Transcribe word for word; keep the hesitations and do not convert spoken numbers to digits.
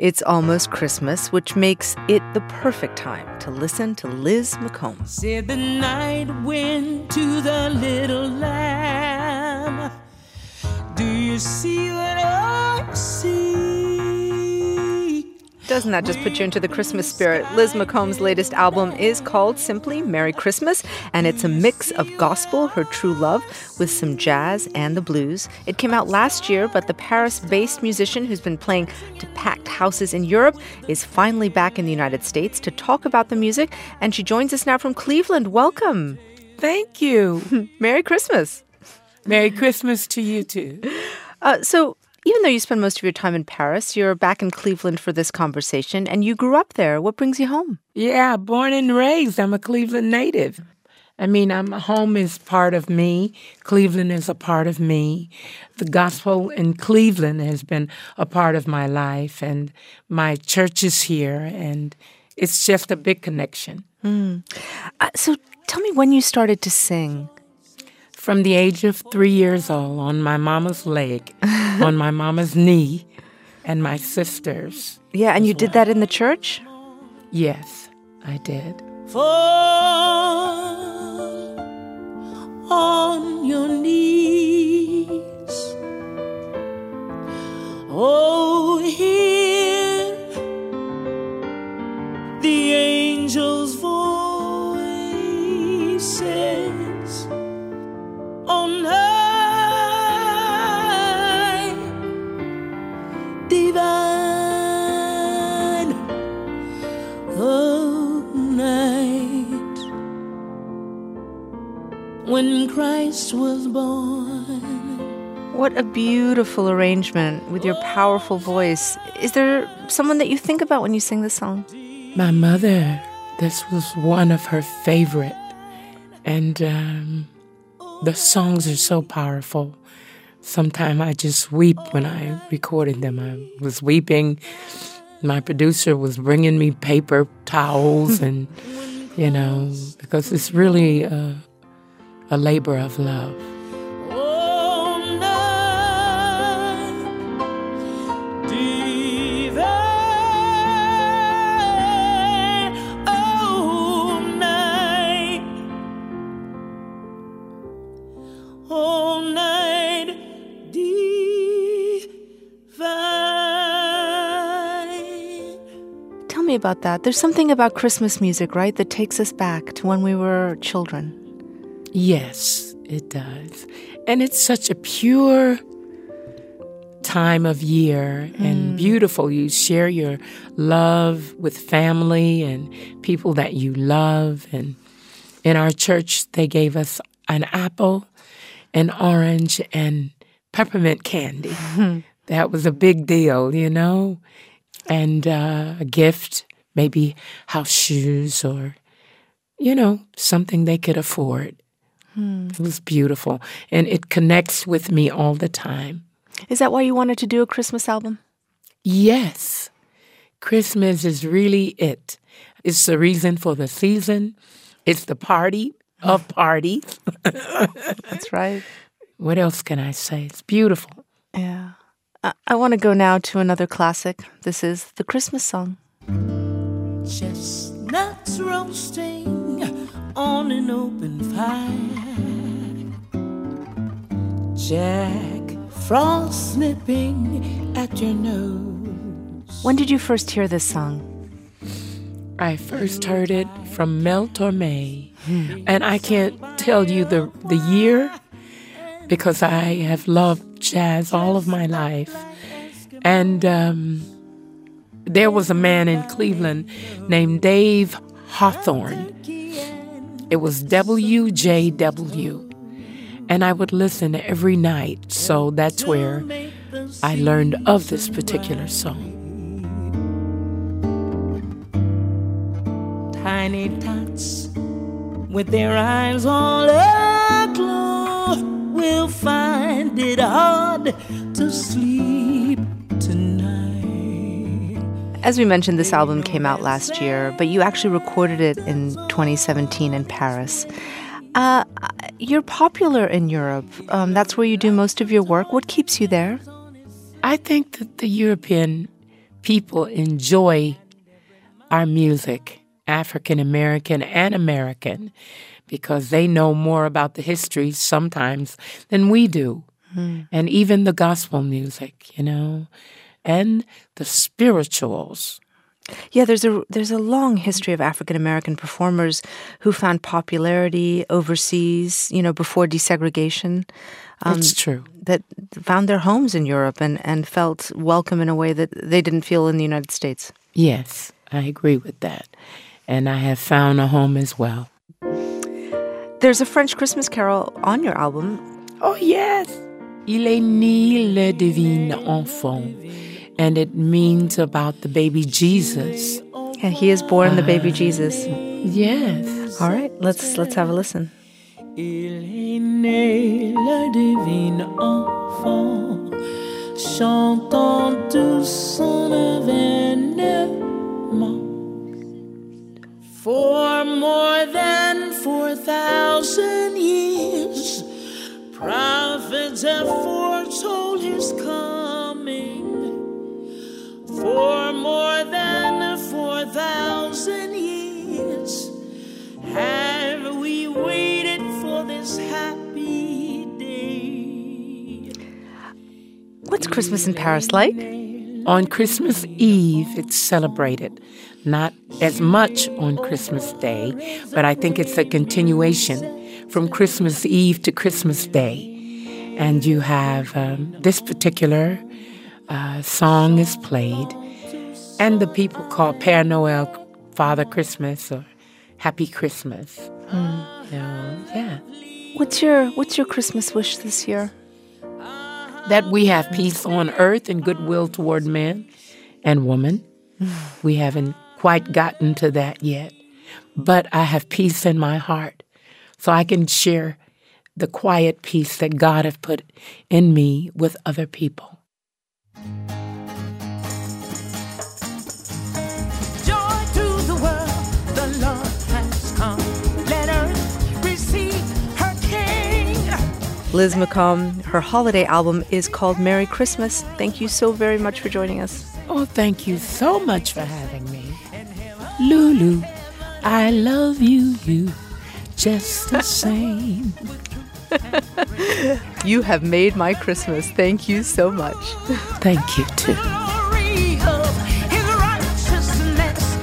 It's almost Christmas, which makes it the perfect time to listen to Liz McCombs. Said the night went to the little lamb. Do you see what I see? Doesn't that just put you into the Christmas spirit? Liz McCombs' latest album is called simply Merry Christmas, and it's a mix of gospel, her true love, with some jazz and the blues. It came out last year, but the Paris-based musician who's been playing to packed houses in Europe is finally back in the United States to talk about the music, and she joins us now from Cleveland. Welcome. Thank you. Merry Christmas. Merry Christmas to you, too. Uh, so, even though you spend most of your time in Paris, you're back in Cleveland for this conversation, and you grew up there. What brings you home? Yeah, born and raised. I'm a Cleveland native. I mean, I'm home is part of me. Cleveland is a part of me. The gospel in Cleveland has been a part of my life, and my church is here, and it's just a big connection. Mm. Uh, so tell me when you started to sing. From the age of three years old, on my mama's leg, on my mama's knee, and my sister's. Yeah, and you well. did that in the church? Yes, I did. Fall on your knees. Oh, hear the angels' voices. On high, divine, oh night, when Christ was born. What a beautiful arrangement with your powerful voice. Is there someone that you think about when you sing this song? My mother. This was one of her favorite, and um the songs are so powerful. Sometimes I just weep when I recorded them. I was weeping. My producer was bringing me paper towels and, you know, because it's really a, a labor of love. About that. There's something about Christmas music, right, that takes us back to when we were children. Yes, it does. And it's such a pure time of year and mm. beautiful. You share your love with family and people that you love. And in our church, they gave us an apple, an orange, and peppermint candy. Mm-hmm. That was a big deal, you know? And uh, a gift, maybe house shoes or, you know, something they could afford. Hmm. It was beautiful. And it connects with me all the time. Is that why you wanted to do a Christmas album? Yes. Christmas is really it. It's the reason for the season. It's the party of parties. That's right. What else can I say? It's beautiful. Yeah. I want to go now to another classic. This is the Christmas song. Chestnuts roasting on an open fire. Jack Frost snipping at your nose. When did you first hear this song? I first heard it from Mel Torme. Hmm. And I can't tell you the, the year because I have loved jazz all of my life. And um, there was a man in Cleveland named Dave Hawthorne. It was W J W. And I would listen every night. So that's where I learned of this particular song. Tiny tots with their eyes all aglow will find it hard to sleep tonight. As we mentioned, this album came out last year, but you actually recorded it in twenty seventeen in Paris. Uh, you're popular in Europe. Um, that's where you do most of your work. What keeps you there? I think that the European people enjoy our music, African American and American, because they know more about the history sometimes than we do. Mm. And even the gospel music, you know, and the spirituals. Yeah, there's a there's a long history of African American performers who found popularity overseas, you know, before desegregation. Um, That's true. That found their homes in Europe and, and felt welcome in a way that they didn't feel in the United States. Yes, I agree with that. And I have found a home as well. There's a French Christmas carol on your album. Oh, yes. Il est né le divin enfant. And it means about the baby Jesus. Yeah, he is born the baby Jesus. Yes. All right, let's let's have a listen. Il est né le divin enfant, chantant tout son avènement. For more than four thousand years, prophets have foretold his coming. For more than four thousand years have we waited for this happy day. What's Christmas in Paris like? On Christmas Eve, it's celebrated. Not as much on Christmas Day, but I think it's a continuation from Christmas Eve to Christmas Day. And you have um, this particular uh, song is played, and the people call Père Noël Father Christmas or Happy Christmas. Mm. So, yeah. What's your What's your Christmas wish this year? That we have peace on earth and goodwill toward men and women. We haven't quite gotten to that yet, but I have peace in my heart, so I can share the quiet peace that God has put in me with other people. Liz McComb, her holiday album is called Merry Christmas. Thank you so very much for joining us. Oh, thank you so much for having me. Lulu, I love you, you, just the same. You have made my Christmas. Thank you so much. Thank you, too.